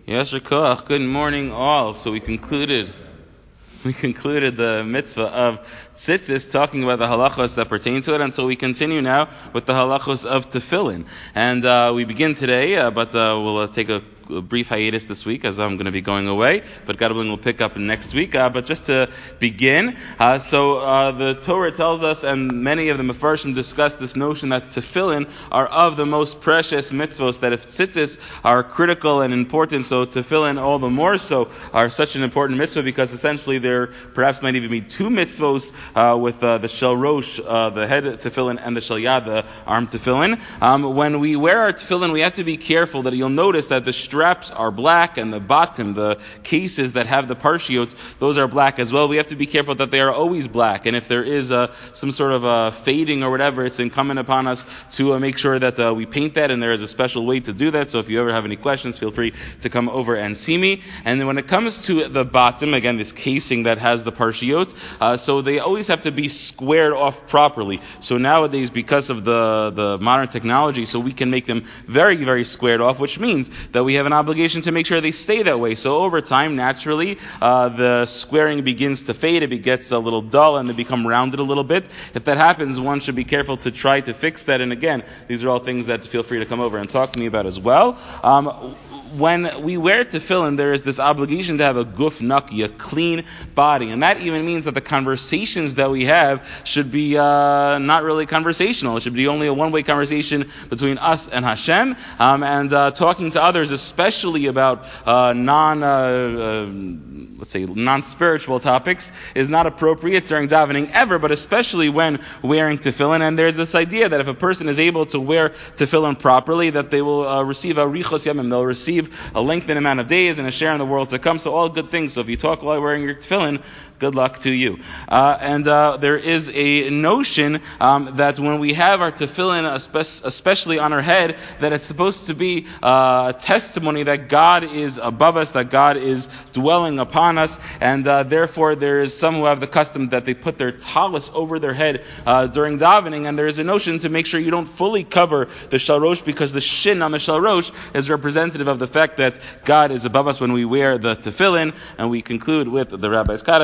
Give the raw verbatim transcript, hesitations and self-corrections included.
Yasher Koach, good morning all. So we concluded we concluded the mitzvah of tzitzis, talking about the halachos that pertain to it, and so we continue now with the halachos of tefillin. And uh, we begin today, uh, but uh, we'll uh, take a A brief hiatus this week as I'm going to be going away, but God willing we'll pick up next week. Uh, but just to begin, uh, so uh, the Torah tells us, and many of the Mefarshim discuss this notion that tefillin are of the most precious mitzvos, that if tzitzis are critical and important, so tefillin all the more so are such an important mitzvah, because essentially there perhaps might even be two mitzvos uh, with uh, the shel rosh, uh, the head tefillin, and the shel yad, the arm tefillin. Um, when we wear our tefillin, we have to be careful that you'll notice that the straps are black, and the bottom, the cases that have the parshiot, those are black as well. We have to be careful that they are always black, and if there is uh, some sort of uh, fading or whatever, it's incumbent upon us to uh, make sure that uh, we paint that, and there is a special way to do that. So if you ever have any questions, feel free to come over and see me. And then when it comes to the bottom, again, this casing that has the parshiot, uh, so they always have to be squared off properly. So nowadays, because of the, the modern technology, so we can make them very, very squared off, which means that we have an obligation to make sure they stay that way. So over time, naturally, uh, the squaring begins to fade. It gets a little dull and they become rounded a little bit. If that happens, one should be careful to try to fix that. And again, these are all things that feel free to come over and talk to me about as well. Um, When we wear tefillin, there is this obligation to have a guf naki, a clean body. And that even means that the conversations that we have should be uh, not really conversational. It should be only a one-way conversation between us and Hashem. Um, and uh, talking to others, especially about uh, non, uh, uh, let's say, non-spiritual topics, is not appropriate during davening ever, but especially when wearing tefillin. And there's this idea that if a person is able to wear tefillin properly, that they will uh, receive a richos yamim, they'll receive a lengthened amount of days and a share in the world to come. So all good things. So if you talk while wearing your tefillin, good luck to you. Uh, and uh, there is a notion um, that when we have our tefillin, especially on our head, that it's supposed to be uh, a testimony that God is above us, that God is dwelling upon us, and uh, therefore there is some who have the custom that they put their talis over their head uh, during davening, and there is a notion to make sure you don't fully cover the shel rosh, because the shin on the shel rosh is representative of the fact that God is above us when we wear the tefillin. And we conclude with the Rabbi's Kara.